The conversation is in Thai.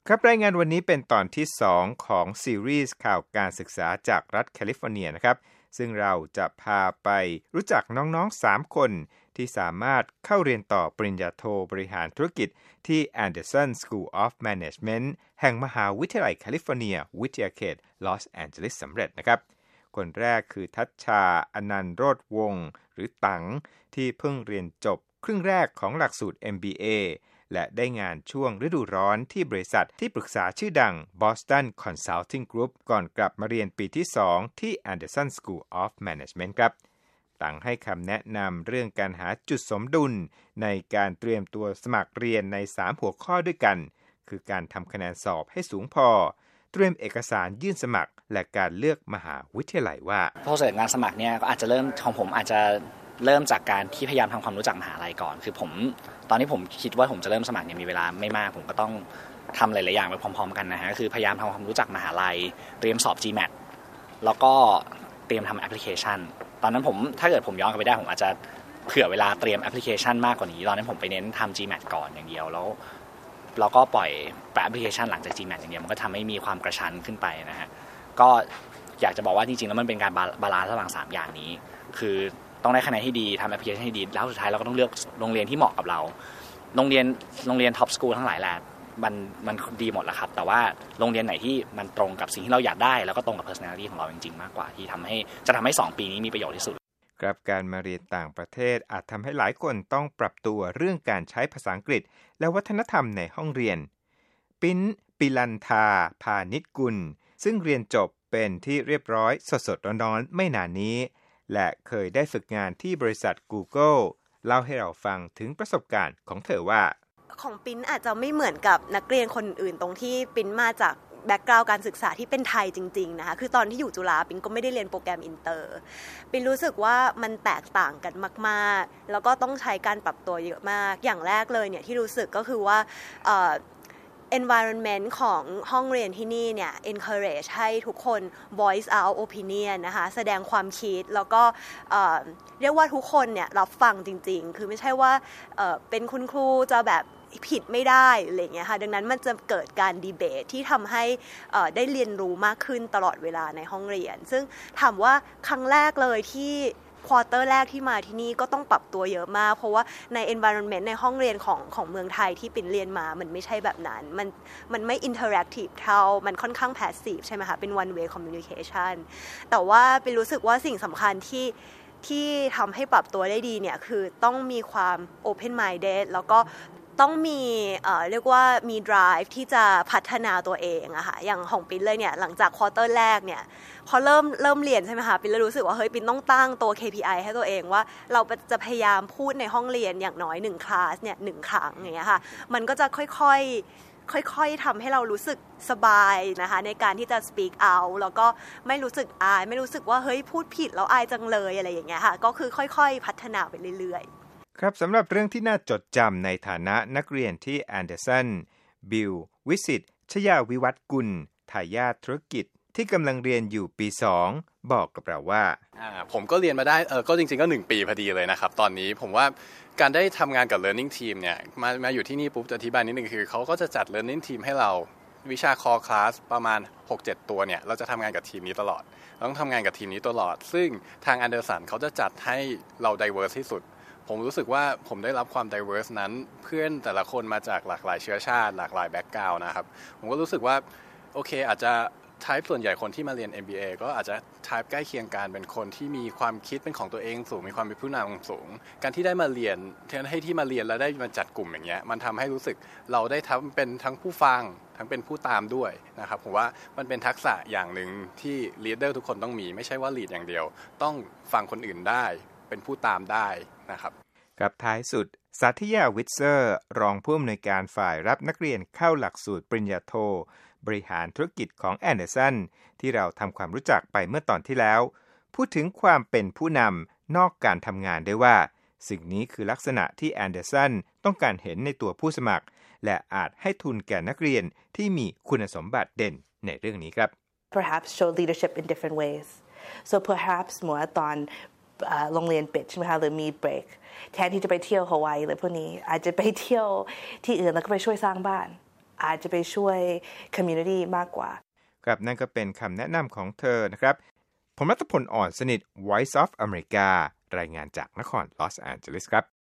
ครับรายงานวันนี้เป็นตอนที่2ของซีรีส์ข่าวการศึกษาจากรัฐแคลิฟอร์เนียนะครับซึ่งเราจะพาไปรู้จักน้องๆ3คนที่สามารถเข้าเรียนต่อปริญญาโทบริหารธุรกิจที่ Anderson School of Management แห่งมหาวิทยาลัยแคลิฟอร์เนียวิทยาเขตลอสแอนเจลิสสำเร็จนะครับคนแรกคือทัชชาอนันต์โรจน์วงศ์หรือตังที่เพิ่งเรียนจบครึ่งแรกของหลักสูตร MBAและได้งานช่วงฤดูร้อนที่บริษัทที่ปรึกษาชื่อดัง Boston Consulting Group ก่อนกลับมาเรียนปีที่2ที่ Anderson School of Management ครับต่างให้คำแนะนำเรื่องการหาจุดสมดุลในการเตรียมตัวสมัครเรียนใน3หัวข้อด้วยกันคือการทำคะแนนสอบให้สูงพอเตรียมเอกสารยื่นสมัครและการเลือกมหาวิทยาลัยว่าพอเสร็จงานสมัครเนี่ยก็อาจจะเริ่มของผมอาจจะเริ่มจากการที่พยายามทำความรู้จักมหาลัยก่อนคือผมตอนที่ผมคิดว่าผมจะเริ่มสมัครเนี่ยมีเวลาไม่มากผมก็ต้องทำหลายๆอย่างไปพร้อมๆกันนะฮะคือพยายามทำความรู้จักมหาลัยเตรียมสอบ GMAT แล้วก็เตรียมทำแอปพลิเคชันตอนนั้นผมถ้าเกิดผมย้อนกลับไปได้ผมอาจจะเผื่อเวลาเตรียมแอปพลิเคชันมากกว่านี้ตอนนั้นผมไปเน้นทำ GMAT ก่อนอย่างเดียวแล้วก็ปล่อยแอปพลิเคชันหลังจาก GMAT อย่างเดียวมันก็ทำให้มีความกระชั้นขึ้นไปนะฮะก็อยากจะบอกว่าจริงๆแล้วมันเป็นการบาลานซ์ระหว่าง3อย่างนี้คือต้องได้คะแนนที่ดีทำแอปพลิเคชันให้ดีแล้วสุดท้ายเราก็ต้องเลือกโรงเรียนที่เหมาะกับเราโรงเรียนท็อปสกูลทั้งหลายแหละมันดีหมดแหละครับแต่ว่าโรงเรียนไหนที่มันตรงกับสิ่งที่เราอยากได้แล้วก็ตรงกับ personality ของเราจริงๆมากกว่าที่จะทำให้2ปีนี้มีประโยชน์ที่สุดครับการมาเรียนต่างประเทศอาจทำให้หลายคนต้องปรับตัวเรื่องการใช้ภาษาอังกฤษและวัฒนธรรมในห้องเรียนปิ้นปิลันทาพานิชกุลซึ่งเรียนจบเป็นที่เรียบร้อยสดๆร้อนๆไม่นานนี้และเคยได้ฝึกงานที่บริษัท Google เล่าให้เราฟังถึงประสบการณ์ของเธอว่าของปิ้นอาจจะไม่เหมือนกับนักเรียนคนอื่นตรงที่ปิ้นมาจากแบ็กกราวด์การศึกษาที่เป็นไทยจริงๆนะคะคือตอนที่อยู่จุฬาปิ้นก็ไม่ได้เรียนโปรแกรมอินเตอร์ปิ้นรู้สึกว่ามันแตกต่างกันมากๆแล้วก็ต้องใช้การปรับตัวเยอะมากอย่างแรกเลยเนี่ยที่รู้สึกก็คือว่าenvironment ของห้องเรียนที่นี่เนี่ย encourage ให้ทุกคน voice out opinion นะคะแสดงความคิดแล้วก็เรียกว่าทุกคนเนี่ยรับฟังจริงๆคือไม่ใช่ว่าเป็นคุณครูจะแบบผิดไม่ได้อะไรอย่างเงี้ยค่ะดังนั้นมันจะเกิดการดีเบตที่ทำให้ได้เรียนรู้มากขึ้นตลอดเวลาในห้องเรียนซึ่งถามว่าครั้งแรกเลยที่ควอเตอร์แรกที่มาที่นี่ก็ต้องปรับตัวเยอะมากเพราะว่าใน environment ในห้องเรียนของเมืองไทยที่ปิ่นเรียนมามันไม่ใช่แบบนั้นมันไม่ interactive เท่ามันค่อนข้าง passive ใช่ไหมคะเป็น one way communication แต่ว่าปิ่นรู้สึกว่าสิ่งสำคัญที่ทำให้ปรับตัวได้ดีเนี่ยคือต้องมีความ open minded แล้วก็ต้องมีเรียกว่ามี drive ที่จะพัฒนาตัวเองอะค่ะอย่างของปิ่นเลยเนี่ยหลังจากควอเตอร์แรกเนี่ยพอเริ่มเรียนใช่ไหมคะปิ่นเลยรู้สึกว่าเฮ้ยปิ่นต้องตั้งตัว KPI ให้ตัวเองว่าเราจะพยายามพูดในห้องเรียนอย่างน้อย1คลาสเนี่ย1ครั้งอย่างเงี้ยค่ะมันก็จะค่อยๆทำให้เรารู้สึกสบายนะคะในการที่จะ speak out แล้วก็ไม่รู้สึกอายไม่รู้สึกว่าเฮ้ยพูดผิดแล้วอายจังเลยอะไรอย่างเงี้ยค่ะก็คือค่อยๆพัฒนาไปเรื่อยๆครับสำหรับเรื่องที่น่าจดจำในฐานะนักเรียนที่แอนเดอร์สันบิลวิสิตชยาวิวัฒน์กุลทายาทธุรกิจที่กำลังเรียนอยู่ปี2บอกกับเราว่าผมก็เรียนมาได้ก็จริงๆก็1ปีพอดีเลยนะครับตอนนี้ผมว่าการได้ทำงานกับ Learning Team เนี่ยมาอยู่ที่นี่ปุ๊บจะอธิบายนิดนึงคือเขาก็จะจัด Learning Team ให้เราวิชา Core Class ประมาณ 6-7 ตัวเนี่ยเราจะทำงานกับทีมนี้ตลอดเราต้องทำงานกับทีมนี้ตลอดซึ่งทาง Anderson เขาจะจัดให้เรา diverse ที่สุดผมรู้สึกว่าผมได้รับความ diverse นั้นเพื่อนแต่ละคนมาจากหลากหลายเชื้อชาติหลากหลายแบ็คกราวด์นะครับผมก็รู้สึกว่าโอเคอาจจะtype ส่วนใหญ่คนที่มาเรียน MBA ก็อาจจะ type ใกล้เคียงกันเป็นคนที่มีความคิดเป็นของตัวเองสูงมีความเป็นผู้นำสูงการที่ได้มาเรียนให้ที่มาเรียนแล้วได้มาจัดกลุ่มอย่างเงี้ยมันทำให้รู้สึกเราได้เป็นทั้งผู้ฟังทั้งเป็นผู้ตามด้วยนะครับผมว่ามันเป็นทักษะอย่างหนึ่งที่ leader ทุกคนต้องมีไม่ใช่ว่า lead อย่างเดียวต้องฟังคนอื่นได้เป็นผู้ตามได้นะครับกับท้ายสุดสาธิยาวิทเซอร์รองผู้อำนวยการฝ่ายรับนักเรียนเข้าหลักสูตรปริญญาโทบริหารธุรกิจของแอนเดอร์สันที่เราทำความรู้จักไปเมื่อตอนที่แล้วพูดถึงความเป็นผู้นำนอกการทำงานได้ว่าสิ่งนี้คือลักษณะที่แอนเดอร์สันต้องการเห็นในตัวผู้สมัครและอาจให้ทุนแก่นักเรียนที่มีคุณสมบัติเด่นในเรื่องนี้ครับ Perhaps show leadership in different ways so perhaps เมื่อตอนโรงเรียนปิดใช่ไหมคะหรือมีเบรกแทนที่จะไปเที่ยวฮาวายหรือพวกนี้อาจจะไปเที่ยวที่อื่นแล้วก็ไปช่วยสร้างบ้านอาจจะไปช่วย community มากกว่าครับนั่นก็เป็นคำแนะนำของเธอนะครับผมรัตพล อ่อนสนิท Voice of America รายงานจากนครลอสแอนเจลิสครับ